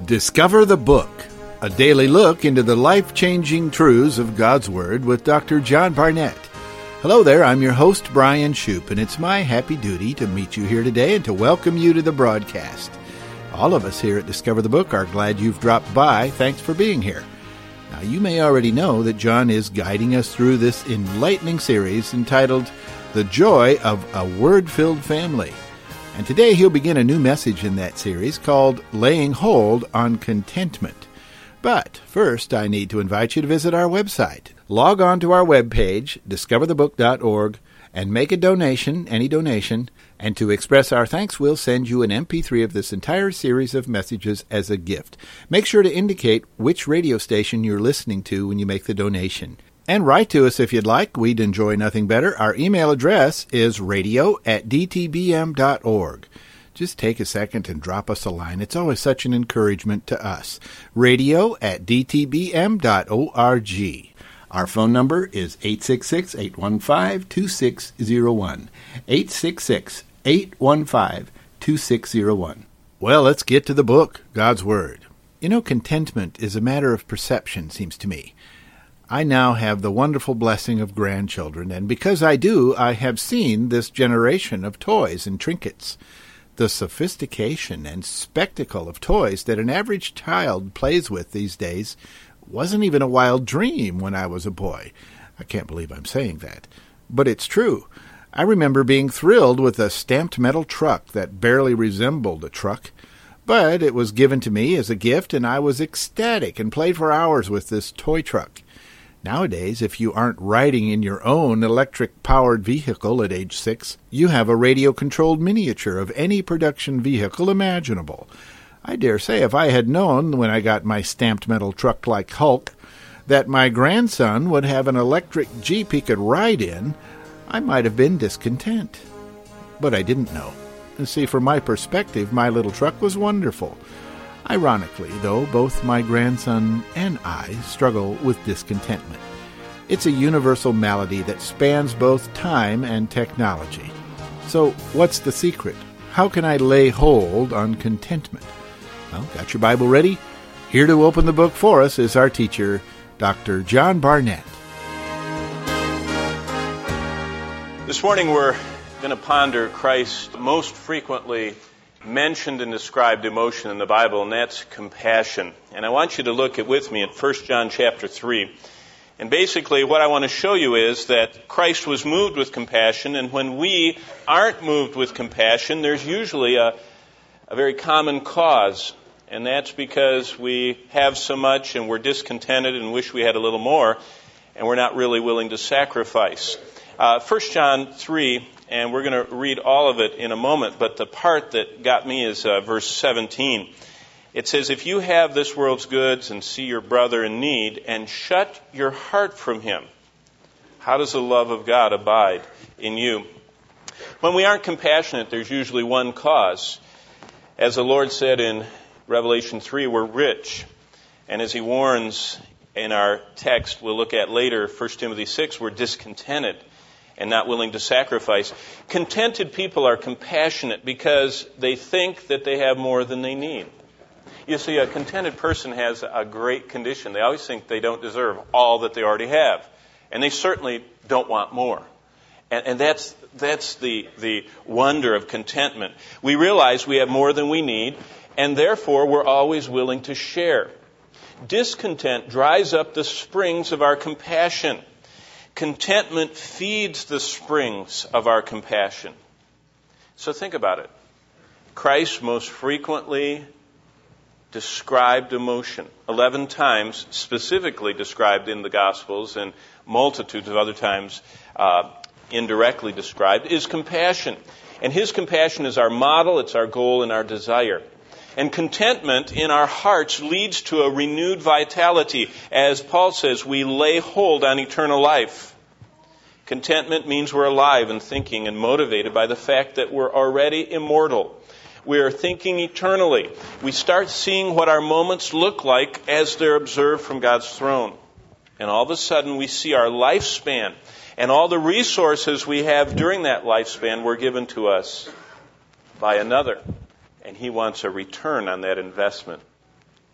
Discover the Book, a daily look into the life-changing truths of God's Word with Dr. John Barnett. Hello there, I'm your host, Brian Shoup, and it's my happy duty to meet you here today and to welcome you to the broadcast. All of us here at Discover the Book are glad you've dropped by. Thanks for being here. Now, you may already know that John is guiding us through this enlightening series entitled The Joy of a Word-Filled Family. And today he'll begin a new message in that series called Laying Hold on Contentment. But first, I need to invite you to visit our website. Log on to our webpage, discoverthebook.org, and make a donation, any donation, and to express our thanks, we'll send you an MP3 of this entire series of messages as a gift. Make sure to indicate which radio station you're listening to when you make the donation. And write to us if you'd like. We'd enjoy nothing better. Our email address is radio@dtbm.org. Just take a second and drop us a line. It's always such an encouragement to us. radio@dtbm.org. Our phone number is 866-815-2601. 866-815-2601. Well, let's get to the book, God's Word. You know, contentment is a matter of perception, seems to me. I now have the wonderful blessing of grandchildren, and because I do, I have seen this generation of toys and trinkets. The sophistication and spectacle of toys that an average child plays with these days wasn't even a wild dream when I was a boy. I can't believe I'm saying that, but it's true. I remember being thrilled with a stamped metal truck that barely resembled a truck, but it was given to me as a gift, and I was ecstatic and played for hours with this toy truck. Nowadays, if you aren't riding in your own electric-powered vehicle at age 6, you have a radio-controlled miniature of any production vehicle imaginable. I dare say if I had known when I got my stamped metal truck like Hulk that my grandson would have an electric Jeep he could ride in, I might have been discontent. But I didn't know. See, from my perspective, my little truck was wonderful. Ironically, though, both my grandson and I struggle with discontentment. It's a universal malady that spans both time and technology. So, what's the secret? How can I lay hold on contentment? Well, got your Bible ready? Here to open the book for us is our teacher, Dr. John Barnett. This morning we're going to ponder Christ's most frequently mentioned and described emotion in the Bible, and that's compassion. And I want you to look with me at 1 John chapter 3. And basically what I want to show you is that Christ was moved with compassion, and when we aren't moved with compassion, there's usually a very common cause. And that's because we have so much and we're discontented and wish we had a little more, and we're not really willing to sacrifice. 1 John 3, and we're going to read all of it in a moment, but the part that got me is verse 17. It says, "If you have this world's goods and see your brother in need and shut your heart from him, how does the love of God abide in you?" When we aren't compassionate, there's usually one cause. As the Lord said in Revelation 3, we're rich. And as he warns in our text we'll look at later, 1 Timothy 6, we're discontented and not willing to sacrifice. Contented people are compassionate because they think that they have more than they need. You see, a contented person has a great condition. They always think they don't deserve all that they already have. And they certainly don't want more. And that's the wonder of contentment. We realize we have more than we need, and therefore we're always willing to share. Discontent dries up the springs of our compassion. Contentment feeds the springs of our compassion. So think about it. Christ most frequently described emotion, 11 times specifically described in the Gospels, and multitudes of other times indirectly described, is compassion. And his compassion is our model, it's our goal, and our desire. And contentment in our hearts leads to a renewed vitality. As Paul says, we lay hold on eternal life. Contentment means we're alive and thinking and motivated by the fact that we're already immortal. We are thinking eternally. We start seeing what our moments look like as they're observed from God's throne. And all of a sudden we see our lifespan and all the resources we have during that lifespan were given to us by another. And he wants a return on that investment.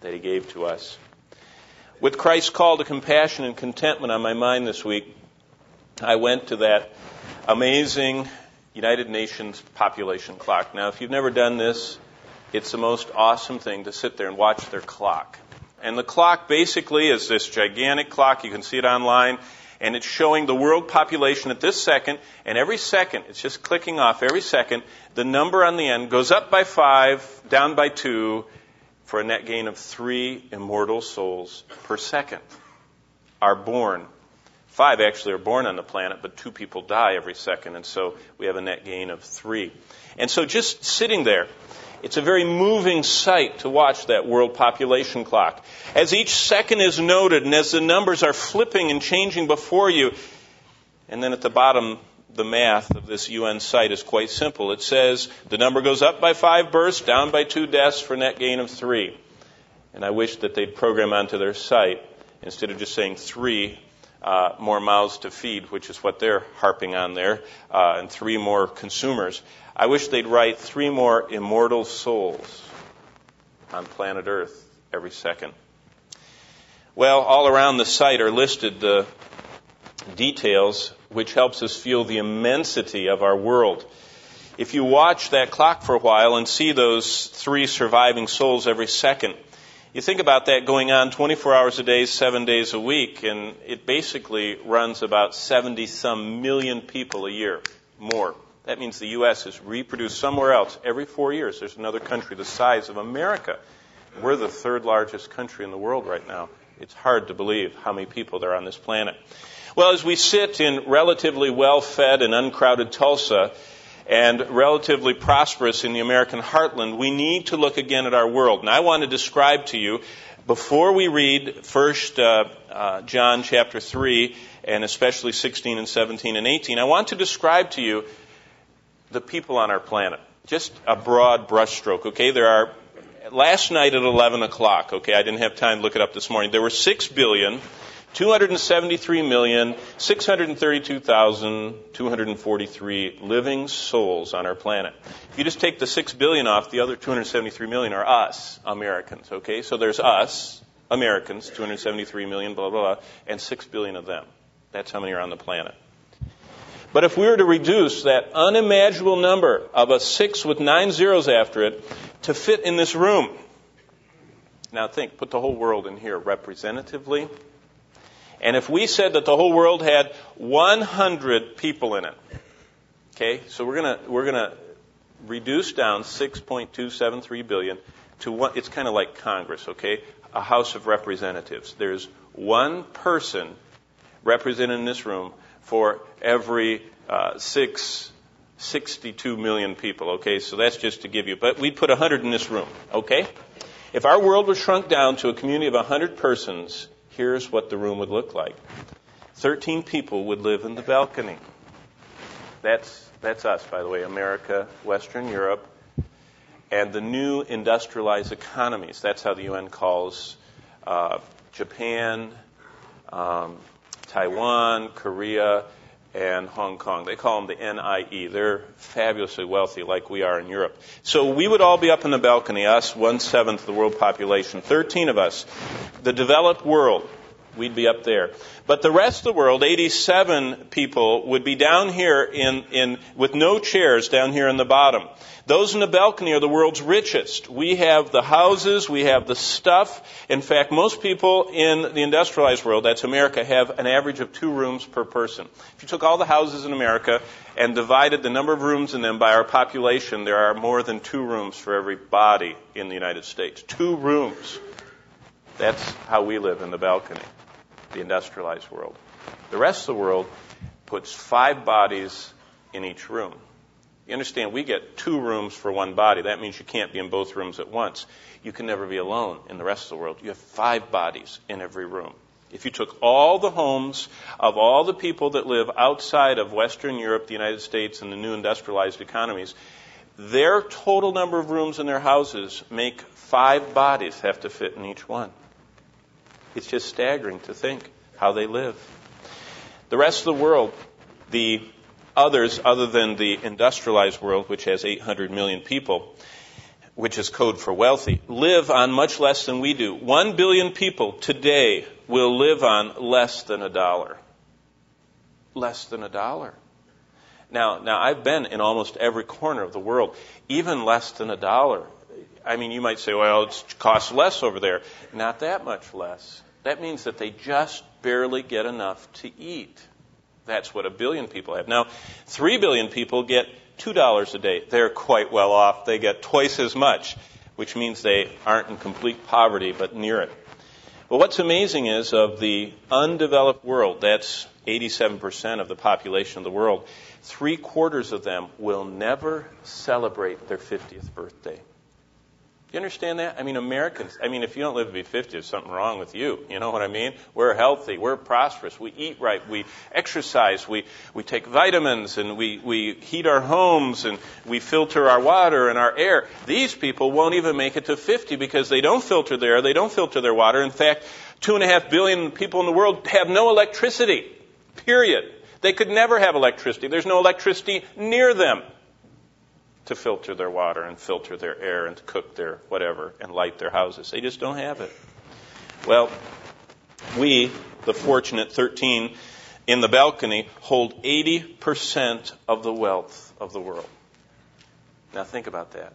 that he gave to us. With Christ's call to compassion and contentment on my mind this week, I went to that amazing United Nations population clock. Now, if you've never done this, it's the most awesome thing to sit there and watch their clock. And the clock basically is this gigantic clock. You can see it online. And it's showing the world population at this second. And every second, it's just clicking off. Every second, the number on the end goes up by 5, down by 2, for a net gain of 3 immortal souls per second are born. 5 actually are born on the planet, but 2 people die every second, and so we have a net gain of 3. And so just sitting there, it's a very moving sight to watch that world population clock. As each second is noted, and as the numbers are flipping and changing before you, and then at the bottom, the math of this UN site is quite simple. It says the number goes up by 5 births, down by 2 deaths for a net gain of 3. And I wish that they'd program onto their site, instead of just saying 3 more mouths to feed, which is what they're harping on there, and 3 more consumers. I wish they'd write 3 more immortal souls on planet Earth every second. Well, all around the site are listed the details which helps us feel the immensity of our world. If you watch that clock for a while and see those 3 surviving souls every second, you think about that going on 24 hours a day, 7 days a week, and it basically runs about 70-some million people a year, more. That means the U.S. is reproduced somewhere else every 4 years. There's another country the size of America. We're the 3rd largest country in the world right now. It's hard to believe how many people there are on this planet. Well, as we sit in relatively well-fed and uncrowded Tulsa and relatively prosperous in the American heartland, we need to look again at our world. And I want to describe to you, before we read 1 John chapter 3, and especially 16 and 17 and 18, I want to describe to you the people on our planet. Just a broad brushstroke, okay? There are, last night at 11 o'clock, okay, I didn't have time to look it up this morning, there were 6,273,632,243 living souls on our planet. If you just take the 6 billion off, the other 273 million are us, Americans, okay? So there's us, Americans, 273 million, blah, blah, blah, and 6 billion of them. That's how many are on the planet. But if we were to reduce that unimaginable number of a 6 with 9 zeros after it to fit in this room, now think, put the whole world in here representatively. And if we said that the whole world had 100 people in it, okay, so we're gonna reduce down 6.273 billion to one. It's kind of like Congress, okay, a House of Representatives. There's one person represented in this room for every 62 million people, okay, so that's just to give you. But we'd put 100 in this room, okay? If our world was shrunk down to a community of 100 persons, here's what the room would look like. 13 people would live in the balcony. That's us, by the way, America, Western Europe, and the new industrialized economies. That's how the UN calls Japan, Taiwan, Korea, and Hong Kong. They call them the NIE. They're fabulously wealthy like we are in Europe. So we would all be up in the balcony, us, 1/7 of the world population, 13 of us. The developed world, we'd be up there. But the rest of the world, 87 people, would be down here with no chairs down here in the bottom. Those in the balcony are the world's richest. We have the houses, we have the stuff. In fact, most people in the industrialized world, that's America, have an average of 2 rooms per person. If you took all the houses in America and divided the number of rooms in them by our population, there are more than 2 rooms for every body in the United States. 2 rooms. That's how we live in the balcony, the industrialized world. The rest of the world puts 5 bodies in each room. You understand, we get 2 rooms for 1 body. That means you can't be in both rooms at once. You can never be alone in the rest of the world. You have 5 bodies in every room. If you took all the homes of all the people that live outside of Western Europe, the United States, and the new industrialized economies, their total number of rooms in their houses make 5 bodies have to fit in each one. It's just staggering to think how they live. The rest of the world, the others other than the industrialized world, which has 800 million people, which is code for wealthy, live on much less than we do. 1 billion people today will live on less than $1. Less than $1. Now I've been in almost every corner of the world, even less than $1. I mean, you might say, well, it costs less over there. Not that much less. That means that they just barely get enough to eat. That's what 1 billion people have. Now, 3 billion people get $2 a day. They're quite well off. They get twice as much, which means they aren't in complete poverty, but near it. But what's amazing is of the undeveloped world, that's 87% of the population of the world, 3/4 of them will never celebrate their 50th birthday. Do you understand that? I mean, Americans, if you don't live to be 50, there's something wrong with you. You know what I mean? We're healthy. We're prosperous. We eat right. We exercise. We take vitamins, and we heat our homes, and we filter our water and our air. These people won't even make it to 50 because they don't filter their air. They don't filter their water. In fact, 2.5 billion people in the world have no electricity, period. They could never have electricity. There's no electricity near them to filter their water and filter their air and to cook their whatever and light their houses. They just don't have it. Well, we, the fortunate 13 in the balcony, hold 80% of the wealth of the world. Now think about that.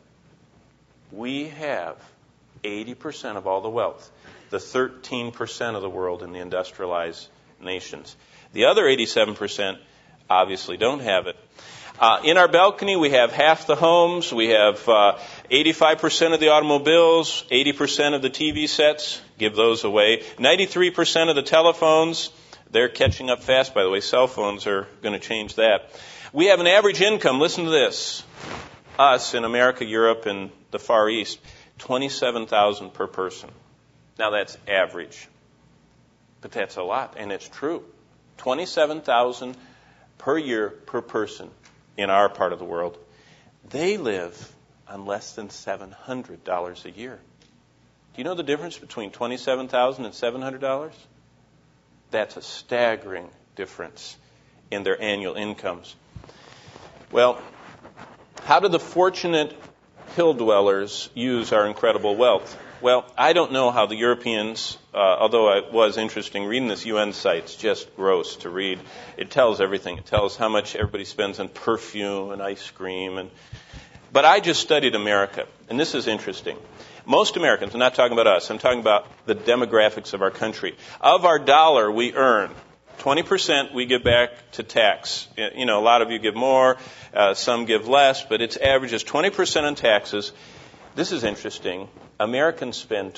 We have 80% of all the wealth. The 13% of the world in the industrialized nations. The other 87% obviously don't have it. In our balcony, we have half the homes, we have 85% of the automobiles, 80% of the TV sets, give those away, 93% of the telephones, they're catching up fast, by the way, cell phones are going to change that. We have an average income, listen to this, us in America, Europe, and the Far East, $27,000 per person. Now that's average, but that's a lot, and it's true. $27,000 per year per person. In our part of the world, they live on less than $700 a year. Do you know the difference between $27,000 and $700? That's a staggering difference in their annual incomes. Well, how do the fortunate hill dwellers use our incredible wealth? Well, I don't know how the Europeans, although it was interesting reading this UN site, it's just gross to read. It tells everything. It tells how much everybody spends on perfume and ice cream. But I just studied America, and this is interesting. Most Americans, I'm not talking about us, I'm talking about the demographics of our country. Of our dollar we earn, 20% we give back to tax. You know, a lot of you give more, some give less, but its average is 20% on taxes. This is interesting. Americans spend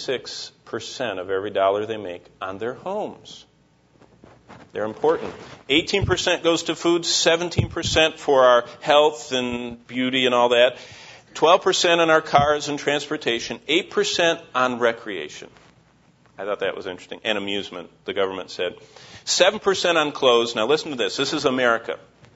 26% of every dollar they make on their homes. They're important. 18% goes to food, 17% for our health and beauty and all that, 12% on our cars and transportation, 8% on recreation. I thought that was interesting. And amusement, the government said. 7% on clothes. Now listen to this. This is America.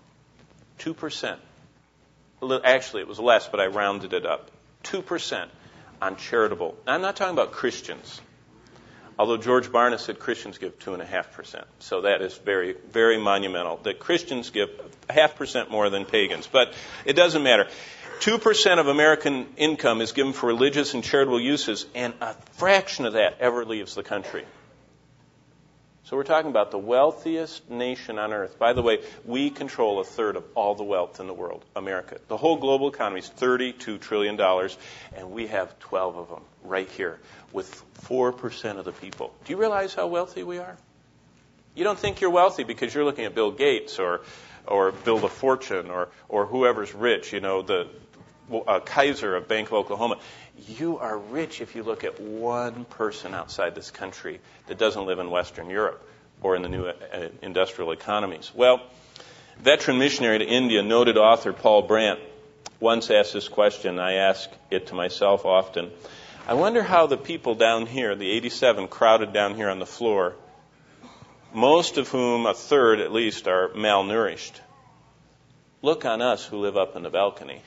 2%. Actually, it was less, but I rounded it up. 2% on charitable. Now, I'm not talking about Christians, although George Barna said Christians give 2.5%. So that is very, very monumental, that Christians give 0.5% more than pagans. But it doesn't matter. 2% of American income is given for religious and charitable uses, and a fraction of that ever leaves the country. So we're talking about the wealthiest nation on earth. By the way, we control 1/3 of all the wealth in the world, America. The whole global economy is $32 trillion, and we have 12 of them right here with 4% of the people. Do you realize how wealthy we are? You don't think you're wealthy because you're looking at Bill Gates or Bill the Fortune or whoever's rich, you know, the Kaiser of Bank of Oklahoma. You are rich if you look at one person outside this country that doesn't live in Western Europe or in the new industrial economies. Well, veteran missionary to India, noted author Paul Brandt once asked this question. I ask it to myself often. I wonder how the people down here, the 87 crowded down here on the floor, most of whom, 1/3 at least, are malnourished, look on us who live up in the balcony.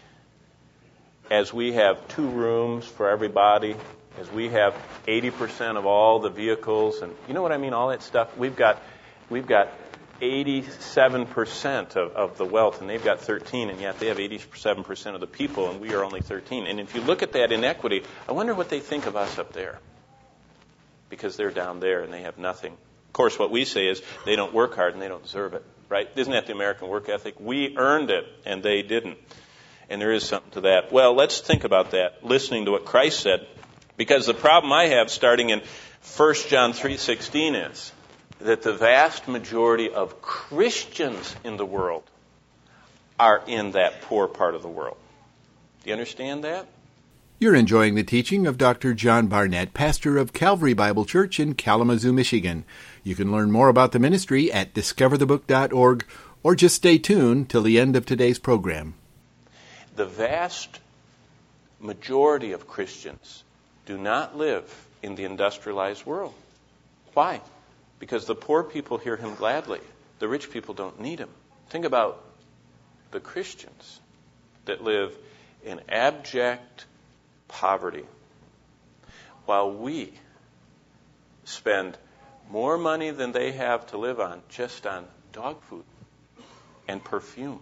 As we have 2 rooms for everybody, as we have 80% of all the vehicles, and you know what I mean, all that stuff. We've got 87% of the wealth, and they've got 13, and yet they have 87% of the people, and we are only 13. And if you look at that inequity, I wonder what they think of us up there, because they're down there and they have nothing. Of course, what we say is they don't work hard and they don't deserve it, right? Isn't that the American work ethic? We earned it and they didn't. And there is something to that. Well, let's think about that, listening to what Christ said, because the problem I have starting in 1 John 3:16 is that the vast majority of Christians in the world are in that poor part of the world. Do you understand that? You're enjoying the teaching of Dr. John Barnett, pastor of Calvary Bible Church in Kalamazoo, Michigan. You can learn more about the ministry at discoverthebook.org, or just stay tuned till the end of today's program. The vast majority of Christians do not live in the industrialized world. Why? Because the poor people hear him gladly. The rich people don't need him. Think about the Christians that live in abject poverty, while we spend more money than they have to live on just on dog food and perfume,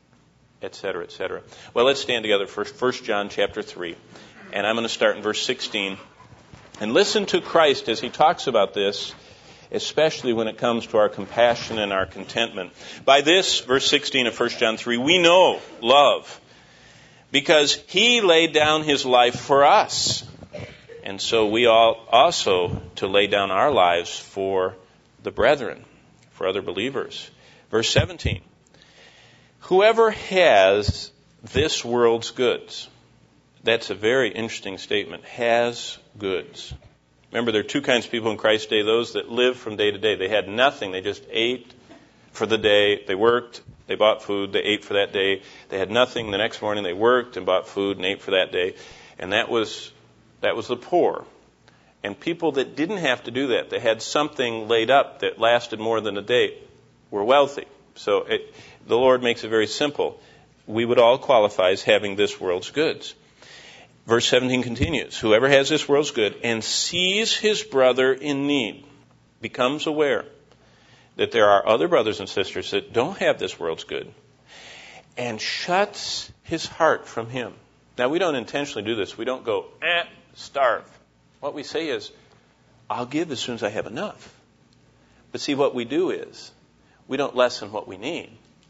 etc., etc. Well, let's stand together for 1 John chapter 3, and I'm going to start in verse 16. And listen to Christ as he talks about this, especially when it comes to our compassion and our contentment. By this, verse 16 of 1 John 3, we know love, because he laid down his life for us. And so we ought also to lay down our lives for the brethren, for other believers. Verse 17, whoever has this world's goods, that's a very interesting statement, has goods. Remember, there are two kinds of people in Christ's day, those that live from day to day. They had nothing. They just ate for the day. They worked. They bought food. They ate for that day. They had nothing. The next morning they worked and bought food and ate for that day. And that was the poor. And people that didn't have to do that, they had something laid up that lasted more than a day, were wealthy. So the Lord makes it very simple. We would all qualify as having this world's goods. Verse 17 continues, whoever has this world's good and sees his brother in need, becomes aware that there are other brothers and sisters that don't have this world's good, and shuts his heart from him. Now, we don't intentionally do this. We don't go, starve. What we say is, I'll give as soon as I have enough. But see, what we do is, we don't lessen what we need.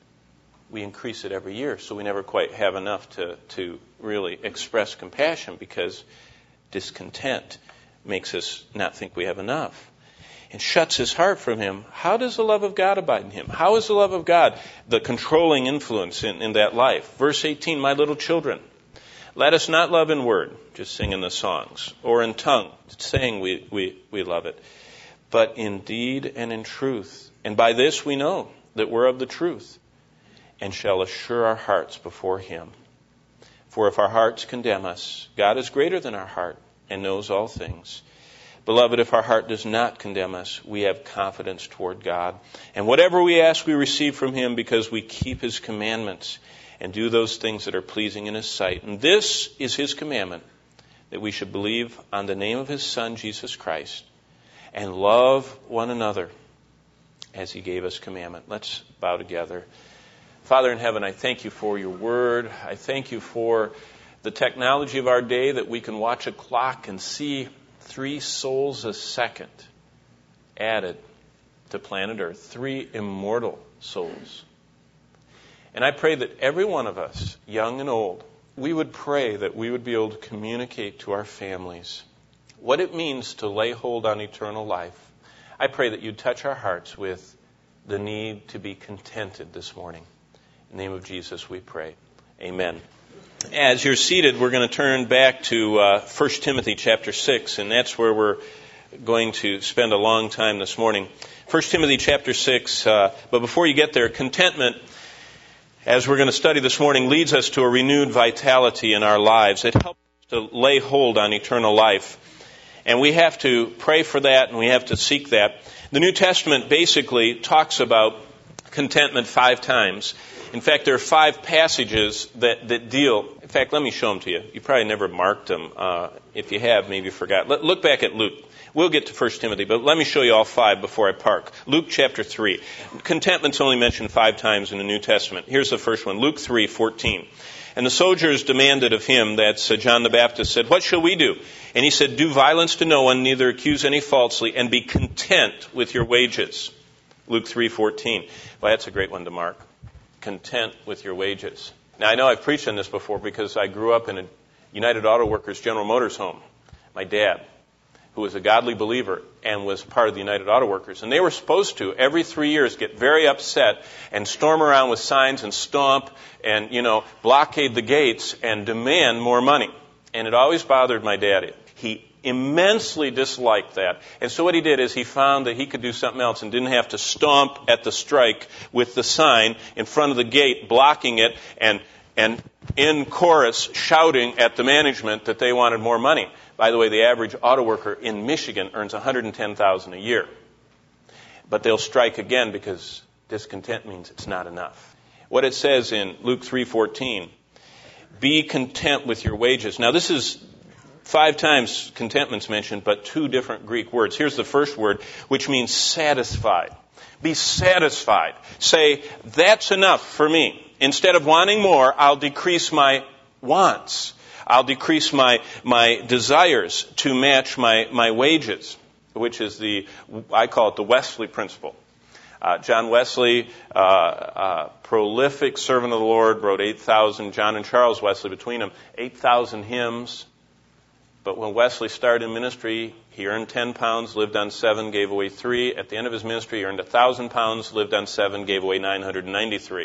We increase it every year, so we never quite have enough to really express compassion, because discontent makes us not think we have enough. And shuts his heart from him. How does the love of God abide in him? How is the love of God the controlling influence in that life? Verse 18, my little children, let us not love in word, just singing the songs, or in tongue, saying we love it, but in deed and in truth. And by this we know that we're of the truth, and shall assure our hearts before him. For if our hearts condemn us, God is greater than our heart and knows all things. Beloved, if our heart does not condemn us, we have confidence toward God. And whatever we ask, we receive from him, because we keep his commandments and do those things that are pleasing in his sight. And this is his commandment, that we should believe on the name of his Son, Jesus Christ, and love one another as he gave us commandment. Let's bow together. Father in heaven, I thank you for your word. I thank you for the technology of our day, that we can watch a clock and see 3 souls a second added to planet Earth, 3 immortal souls. And I pray that every one of us, young and old, we would pray that we would be able to communicate to our families what it means to lay hold on eternal life. I pray that you'd touch our hearts with the need to be contented this morning. In the name of Jesus we pray. Amen. As you're seated, we're going to turn back to 1 Timothy chapter 6, and that's where we're going to spend a long time this morning. 1 Timothy chapter 6, but before you get there, contentment, as we're going to study this morning, leads us to a renewed vitality in our lives. It helps us to lay hold on eternal life. And we have to pray for that, and we have to seek that. The New Testament basically talks about contentment 5 times. In fact, there are 5 passages that deal. In fact, let me show them to you. You probably never marked them. If you have, maybe you forgot. Look back at Luke. We'll get to 1 Timothy, but let me show you all 5 before I park. Luke chapter 3. Contentment's only mentioned 5 times in the New Testament. Here's the first one, Luke 3:14. And the soldiers demanded of him, that's John the Baptist, said, "What shall we do?" And he said, "Do violence to no one, neither accuse any falsely, and be content with your wages." Luke 3:14. Well, that's a great one to mark. Content with your wages. Now, I know I've preached on this before because I grew up in a United Auto Workers General Motors home. My dad, who was a godly believer and was part of the United Auto Workers. And they were supposed to, every 3 years, get very upset and storm around with signs and stomp and, blockade the gates and demand more money. And it always bothered my dad. He immensely disliked that. And so what he did is he found that he could do something else and didn't have to stomp at the strike with the sign in front of the gate, blocking it, and in chorus shouting at the management that they wanted more money. By the way, the average auto worker in Michigan earns $110,000 a year. But they'll strike again because discontent means it's not enough. What it says in Luke 3:14, be content with your wages. Now this is 5 times contentment's mentioned, but 2 different Greek words. Here's the first word, which means satisfied. Be satisfied. Say, that's enough for me. Instead of wanting more, I'll decrease my wants. I'll decrease my desires to match my wages, which is I call it the Wesley principle. John Wesley, prolific servant of the Lord, wrote 8,000, John and Charles Wesley between them, 8,000 hymns. But when Wesley started in ministry, he earned 10 pounds, lived on 7, gave away 3. At the end of his ministry, he earned 1,000 pounds, lived on 7, gave away 993.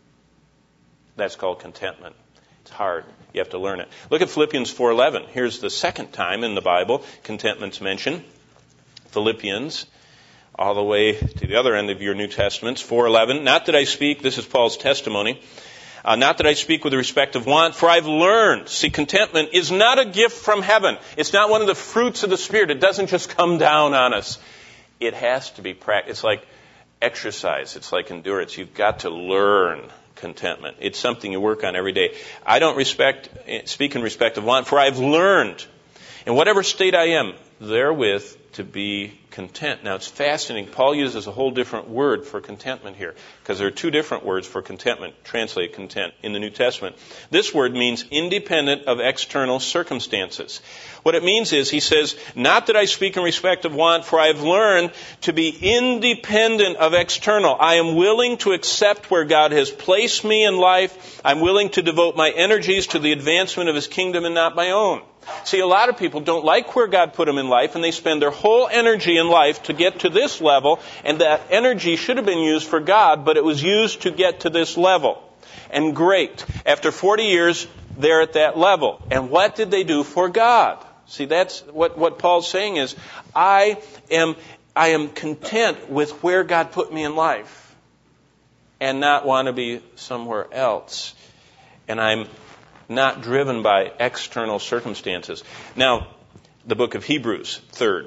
That's called contentment. It's hard. You have to learn it. Look at Philippians 4:11. Here's the second time in the Bible contentment's mentioned. Philippians, all the way to the other end of your New Testaments, 4:11. Not that I speak, this is Paul's testimony, not that I speak with respect of want, for I've learned. See, contentment is not a gift from heaven. It's not one of the fruits of the Spirit. It doesn't just come down on us. It has to be practiced. It's like exercise. It's like endurance. You've got to learn contentment. It's something you work on every day. I don't speak in respect of want, for I've learned, in whatever state I am, therewith to be content. Now, it's fascinating. Paul uses a whole different word for contentment here, because there are 2 different words for contentment, translate content, in the New Testament. This word means independent of external circumstances. What it means is, he says, not that I speak in respect of want, for I have learned to be independent of external. I am willing to accept where God has placed me in life. I'm willing to devote my energies to the advancement of His kingdom and not my own. See, a lot of people don't like where God put them in life, and they spend their whole energy in life to get to this level, and that energy should have been used for God, but it was used to get to this level. And great. After 40 years, they're at that level. And what did they do for God? See, that's what Paul's saying is, I am content with where God put me in life and not want to be somewhere else. And I'm not driven by external circumstances. Now, the book of Hebrews, third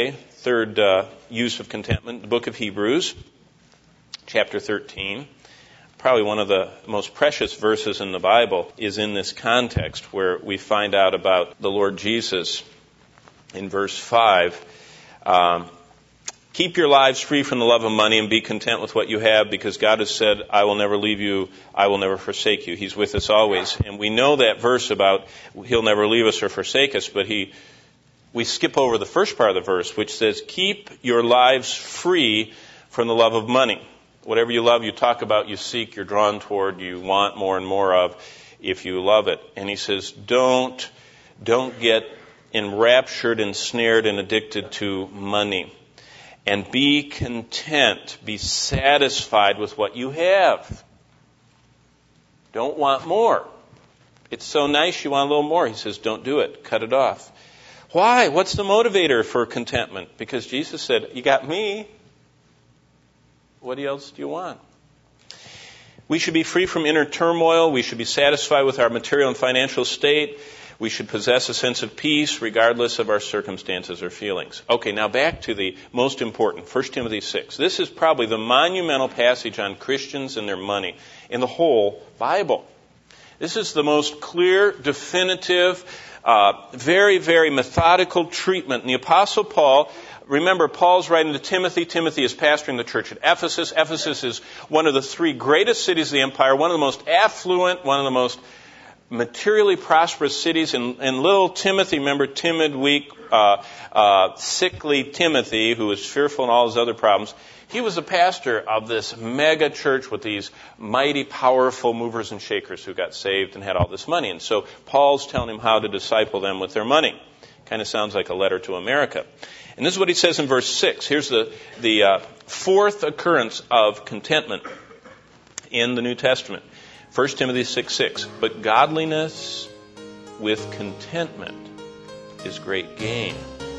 use of contentment, the book of Hebrews, chapter 13. Probably one of the most precious verses in the Bible is in this context where we find out about the Lord Jesus in verse 5. Keep your lives free from the love of money and be content with what you have, because God has said, I will never leave you, I will never forsake you. He's with us always. And we know that verse about He'll never leave us or forsake us, but we skip over the first part of the verse, which says, keep your lives free from the love of money. Whatever you love, you talk about, you seek, you're drawn toward, you want more and more of, if you love it. And he says, don't get enraptured, ensnared, and addicted to money. And be content, be satisfied with what you have. Don't want more. It's so nice you want a little more. He says, don't do it. Cut it off. Why? What's the motivator for contentment? Because Jesus said, you got me. What else do you want? We should be free from inner turmoil. We should be satisfied with our material and financial state. We should possess a sense of peace regardless of our circumstances or feelings. Okay, now back to the most important, 1 Timothy 6. This is probably the monumental passage on Christians and their money in the whole Bible. This is the most clear, definitive, Very, very methodical treatment. And the Apostle Paul, remember, Paul's writing to Timothy. Timothy is pastoring the church at Ephesus. Ephesus is one of the three greatest cities of the empire, one of the most affluent, one of the most materially prosperous cities. And little Timothy, remember, timid, weak, sickly Timothy, who was fearful in all his other problems, he was the pastor of this mega church with these mighty, powerful movers and shakers who got saved and had all this money. And so Paul's telling him how to disciple them with their money. Kind of sounds like a letter to America. And this is what he says in verse 6. Here's the fourth occurrence of contentment in the New Testament. 1 Timothy 6:6. But godliness with contentment is great gain.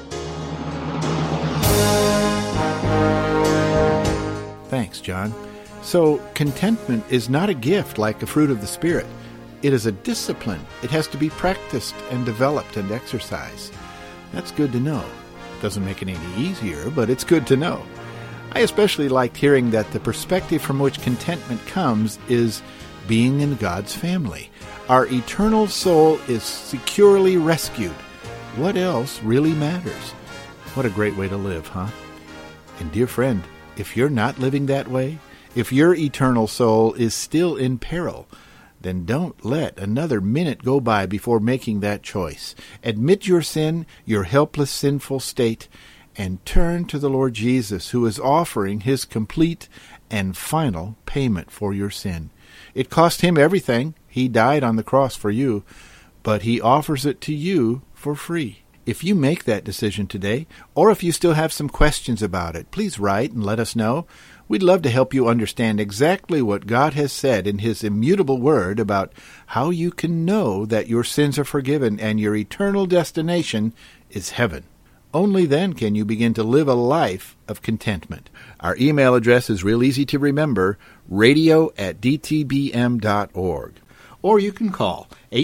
Thanks, John. So, contentment is not a gift like a fruit of the Spirit. It is a discipline. It has to be practiced and developed and exercised. That's good to know. Doesn't make it any easier, but it's good to know. I especially liked hearing that the perspective from which contentment comes is being in God's family. Our eternal soul is securely rescued. What else really matters? What a great way to live, huh? And dear friend, if you're not living that way, if your eternal soul is still in peril, then don't let another minute go by before making that choice. Admit your sin, your helpless, sinful state, and turn to the Lord Jesus, who is offering his complete and final payment for your sin. It cost him everything. He died on the cross for you, but he offers it to you for free. If you make that decision today, or if you still have some questions about it, please write and let us know. We'd love to help you understand exactly what God has said in his immutable word about how you can know that your sins are forgiven and your eternal destination is heaven. Only then can you begin to live a life of contentment. Our email address is real easy to remember, radio@dtbm.org. Or you can call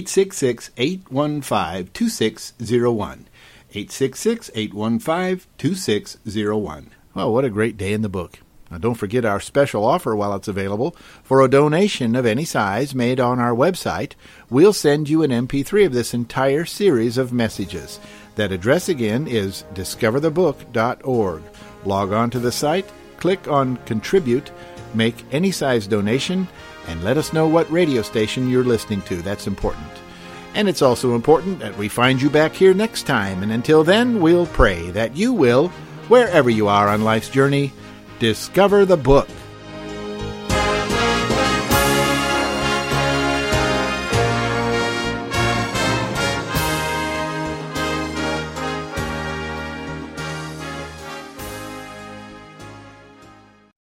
866-815-2601. 866-815-2601. Well, what a great day in the book. Now, don't forget our special offer while it's available. For a donation of any size made on our website, we'll send you an MP3 of this entire series of messages. That address again is discoverthebook.org. Log on to the site, click on Contribute, make any size donation, and let us know what radio station you're listening to. That's important. And it's also important that we find you back here next time. And until then, we'll pray that you will, wherever you are on life's journey, discover the book.